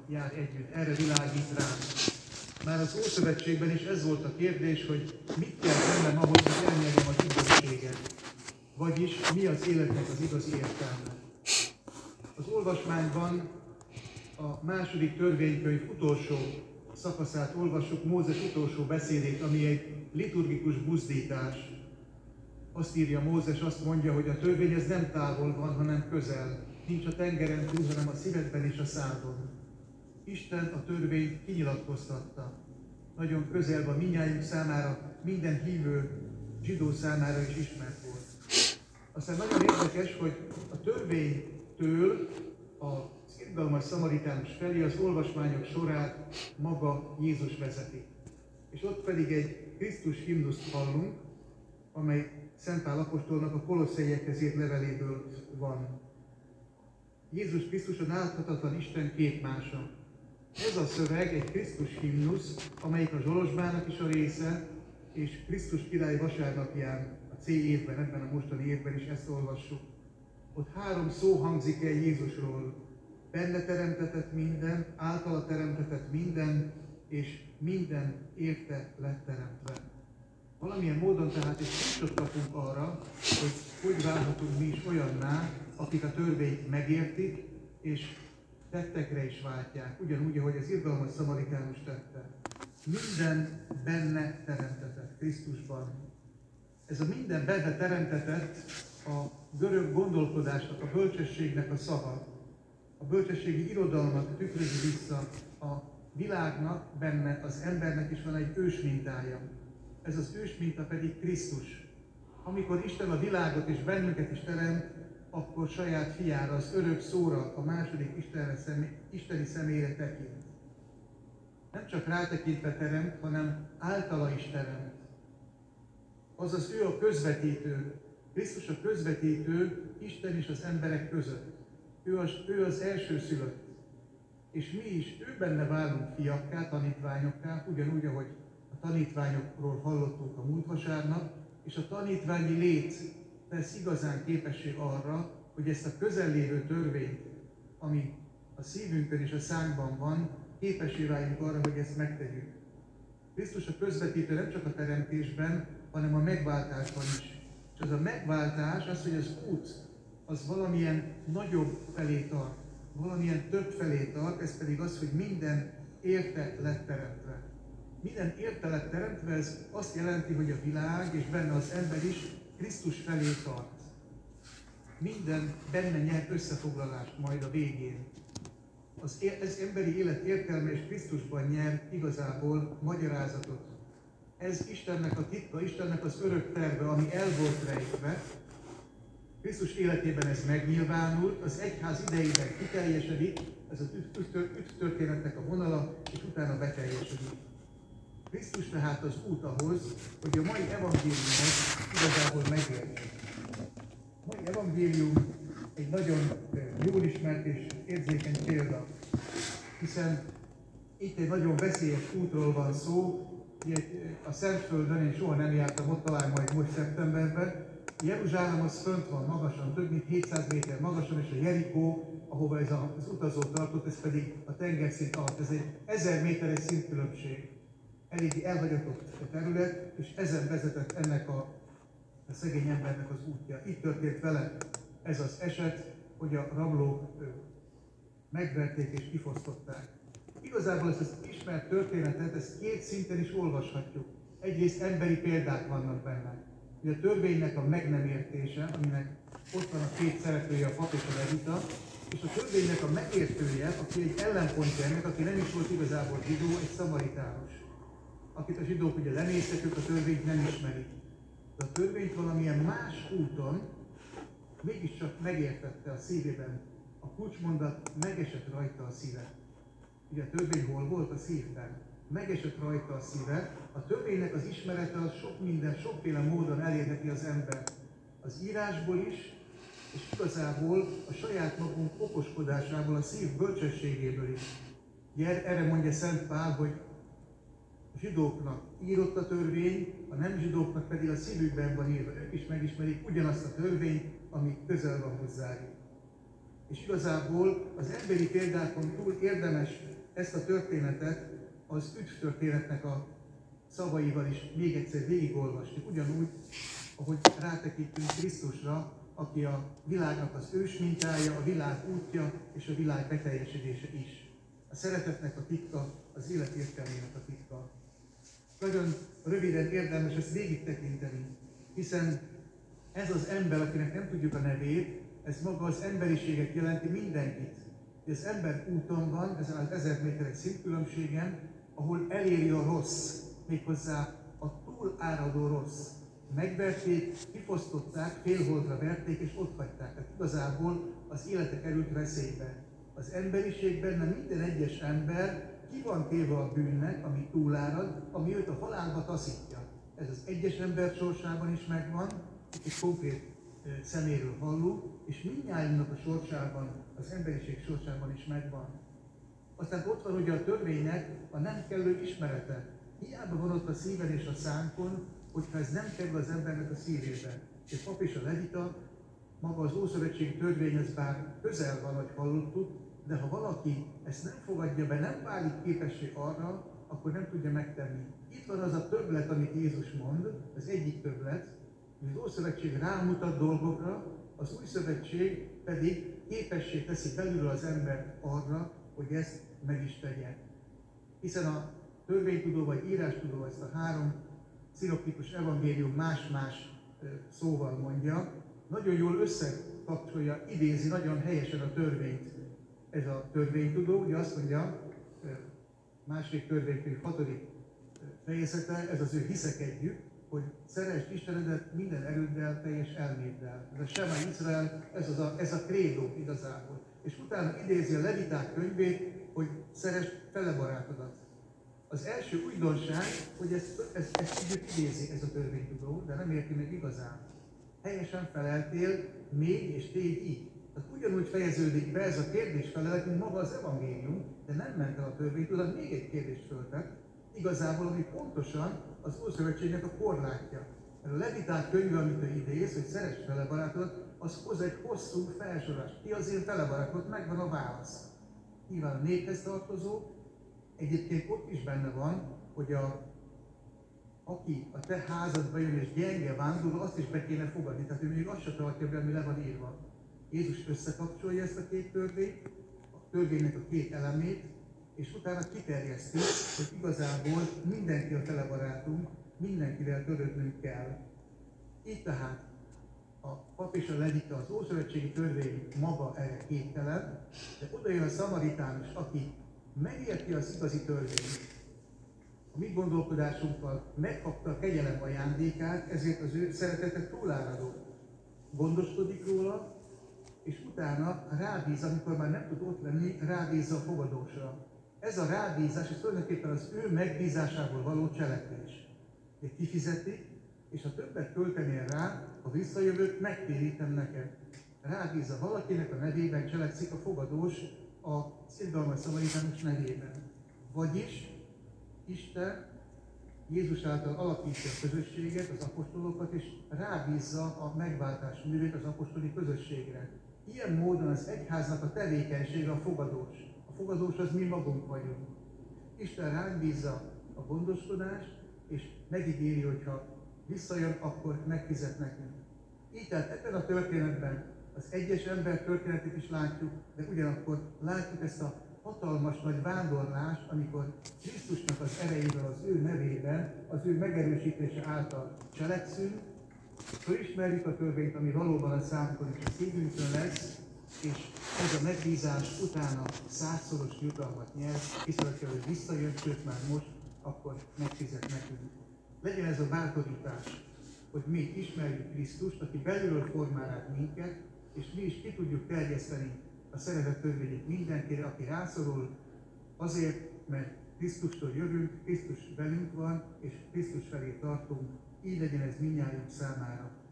jár együtt, erre világít rá. Már az Ószövetségben is ez volt a kérdés, hogy mit kell tennem ahhoz, hogy elnyerjem az üdvösséget. Vagyis mi az életnek az igazi értelme. Az olvasmányban a második törvénykönyv utolsó szakaszát olvassuk, Mózes utolsó beszédét, ami egy liturgikus buzdítás. Azt írja Mózes, azt mondja, hogy a törvény ez nem távol van, hanem közel. Nincs a tengeren túl, hanem a szívedben és a szádon. Isten a törvényt kinyilatkoztatta. Nagyon közel van mindnyájunk számára, minden hívő zsidó számára is ismert volt. Aztán nagyon érdekes, hogy a törvénytől az irgalmas szamaritánus felé az olvasmányok sorát maga Jézus vezeti. És ott pedig egy Krisztus himnuszt hallunk, amely Szent Pál apostolnak a Kolosszaiekhez írt leveléből van. Jézus Krisztus a láthatatlan Isten képmása. Ez a szöveg egy Krisztus himnusz, amelyik a Zsolozsmának is a része, és Krisztus király vasárnapján, a C évben, ebben a mostani évben is ezt olvassuk. Ott 3 szó hangzik el Jézusról. Benne teremtetett minden, általa teremtetett minden, és minden érte lett teremtve. Valamilyen módon tehát egy kulcsot kapunk arra, hogy válhatunk mi is olyanná, akik a törvényt megértik, és tettekre is váltják, ugyanúgy, ahogy az irgalmas szamaritánus tette. Minden benne teremtetett, Krisztusban. Ez a minden benne teremtetett a görög gondolkodásnak, a bölcsességnek a szava. A bölcsességi irodalmat tükrözi vissza a világnak, benne az embernek is van egy ősmintája. Ez az ősminta pedig Krisztus. Amikor Isten a világot és bennünket is teremt, akkor saját fiára, az örök szóra, a második isteni személyre tekint. Nem csak rátekintve teremt, hanem általa is teremt. Azaz ő a közvetítő. Krisztus a közvetítő Isten és az emberek között. Ő az elsőszülött. És mi is ő benne válunk fiakká, tanítványokká, ugyanúgy, ahogy a tanítványokról hallottunk a múlt vasárnap, és a tanítványi lét tesz igazán képessé arra, hogy ezt a közellévő törvényt, ami a szívünkön és a szánkban van, képessé váljunk arra, hogy ezt megtegyük. Krisztus a közvetítő nem csak a teremtésben, hanem a megváltásban is. És az a megváltás, az, hogy az út, az valamilyen nagyobb felé tart, valamilyen több felé tart, ez pedig az, hogy minden érte lett teremtve. Minden érte lett teremtve, ez azt jelenti, hogy a világ és benne az ember is Krisztus felé tart. Minden benne nyer összefoglalást majd a végén. Ez emberi élet értelme és Krisztusban nyer igazából magyarázatot. Ez Istennek a titka, Istennek az örök terve, ami el volt rejtve. Krisztus életében ez megnyilvánult, az egyház idejében kiteljesedik, ez az üdvtörténetnek a vonala, és utána beteljesedik. Krisztus tehát az út ahhoz, hogy a mai evangéliumot igazából megértsük. A mai evangélium egy nagyon jól ismert és érzékeny példa, hiszen itt egy nagyon veszélyes útról van szó. A Szentföldön én soha nem jártam, ott talán majd most szeptemberben. Jeruzsálem az fönt van magasan, több mint 700 méter magasan, és a Jerikó, ahova ez az utazó tartott, ez pedig a tengerszint alatt. Ez egy 1000 méteres szintkülönbség. Eléggé elhagyatott terület, és ezen vezetett ennek a szegény embernek az útja. Itt történt vele ez az eset, hogy a rablók megverték és kifosztották. Igazából ezt az ismert történetet, ezt 2 szinten is olvashatjuk. Egyrészt emberi példák vannak benne. Ugye a törvénynek a meg nem értése, aminek ott van a 2 szereplője, a pap és a levita, és a törvénynek a megértője, aki egy ellenpontja ennek, aki nem is volt igazából zsidó, egy szamaritánus. Akit a zsidók ugye lenéztek, ők a törvényt nem ismerik. De a törvényt valamilyen más úton mégiscsak megértette a szívében. A kulcsmondat, megesett rajta a szíve. Ugye a törvény hol volt? A szívben. Megesett rajta a szíve. A törvénynek az ismerete az sok minden, sokféle módon elérheti az embert. Az írásból is, és igazából a saját magunk okoskodásából, a szív bölcsességéből is. Ugye erre mondja Szent Pál, hogy a zsidóknak írott a törvény, a nem zsidóknak pedig a szívükben van írva. Ők is megismerik ugyanazt a törvényt, ami közel van hozzájuk. És igazából az emberi példákon túl érdemes ezt a történetet az üdv történetnek a szavaival is még egyszer végigolvasni, ugyanúgy, ahogy rátekintünk Krisztusra, aki a világnak az ősmintája, a világ útja és a világ beteljesedése is. A szeretetnek a titka, az élet értelmének a titka. Nagyon röviden érdemes ezt végig tekinteni, hiszen ez az ember, akinek nem tudjuk a nevét, ez maga az emberiséget jelenti, mindenkit. Az ember úton van, ezen az 1000 méteres szintkülönbségen, ahol eléri a rossz, méghozzá a túláradó rossz. Megverték, kifosztották, félholdra verték és ott hagyták. Tehát igazából az élete került veszélybe. Az emberiség benne minden egyes ember ki van téve a bűnnek, ami túlárad, ami őt a halálba taszítja. Ez az egyes ember sorsában is megvan, itt egy konkrét szeméről hallunk, és mindnyájunknak a sorsában, az emberiség sorsában is megvan. Aztán ott van ugye a törvénynek a nem kellő ismerete. Hiába van ott a szíven és a szánkon, hogyha ez nem kerül az embernek a szívébe. És a pap és a levita, maga az Ószövetségi törvény, ez bár közel van, hogy hallottuk, de ha valaki ezt nem fogadja be, nem válik képessé arra, akkor nem tudja megtenni. Itt van az a többlet, amit Jézus mond, az egyik többlet, hogy az Ószövetség rámutat dolgokra, az Új Szövetség pedig képessé teszi belülről az embert arra, hogy ezt meg is tegye. Hiszen a törvénytudó vagy írástudó ezt a 3 szinoptikus evangélium más-más szóval mondja, nagyon jól összekapcsolja, idézi nagyon helyesen a törvényt. Ez a törvénytudó, ugye azt mondja, második törvénykönyv 6. fejezete, ez az ő hiszekedjük, hogy szeresd Istenedet minden erőddel, teljes elméddel. Ez a Sema Izrael, ez a krédó igazából. És utána idézi a Leviták könyvét, hogy szeresd fele barátodat. Az első újdonság, hogy ezt idézi ez a törvénytudó, de nem érti meg igazán. Helyesen feleltél, még és tégy így. Tehát ugyanúgy fejeződik be ez a kérdés-felelet, mint maga az evangélium, de nem ment el a törvénytudó, még egy kérdést föltett, igazából, ami pontosan az Ószövetségnek a korlátja. Mert a Leviták könyve, amit ő idéz, hogy szeresd fele barátodat, az hoz egy hosszú felsorolást. Ki az én fele barátod, megvan a válasz. Nyilván a néphez tartozó, egyébként ott is benne van, hogy aki a te házadba jön és gyenge vándorol, azt is be kéne fogadni. Tehát ő még azt se tartja be, ami le van írva. Jézus összekapcsolja ezt a két törvényt, a törvénynek a két elemét, és utána kiterjeszti, hogy igazából mindenki a fele barátunk, mindenkivel törődnünk kell. Így tehát a pap és a levita, az Ószövetségi törvény maga erre képtelen, de oda jön a szamaritánus, aki megérti az igazi törvényt. A mi gondolkodásunkkal megkapta a kegyelem ajándékát, ezért az ő szeretete túláradó. Gondoskodik róla, és utána rábíz, amikor már nem tud ott lenni, rábízza a fogadósra. Ez a rábízás, ez tulajdonképpen az ő megbízásából való cselekvés. Egy kifizeti, és ha többet költenél rá, ha visszajövök, megtérítem neked. Rábízza valakinek a nevében cselekszik a fogadós a szirgalmas szamaritánus nevében. Vagyis Isten Jézus által alapítja a közösséget, az apostolokat, és rábízza a megváltás művét az apostoli közösségre. Ilyen módon az egyháznak a tevékenysége a fogadós. A fogadós az mi magunk vagyunk. Isten ránk bízza a gondoskodást, és megígéri, hogy ha visszajön, akkor megfizet nekünk. Így tehát ebben a történetben az egyes ember történetét is látjuk, de ugyanakkor látjuk ezt a hatalmas nagy vándorlást, amikor Krisztusnak az erejével, az ő nevében, az ő megerősítése által cselekszünk, fölismerjük a törvényt, ami valóban a számunkon és a szívünkön lesz, és ez a megbízás utána 100-szoros jutalmat nyer, hiszen ha ő visszajön, sőt már most, akkor megfizet nekünk. Legyen ez a bátorítás, hogy mi ismerjük Krisztust, aki belülről formál át minket, és mi is ki tudjuk terjeszteni a szeretet törvényét mindenkire, aki rászorul, azért, mert Krisztustól jövünk, Krisztus velünk van, és Krisztus felé tartunk, így legyen ez mindnyájunk számára.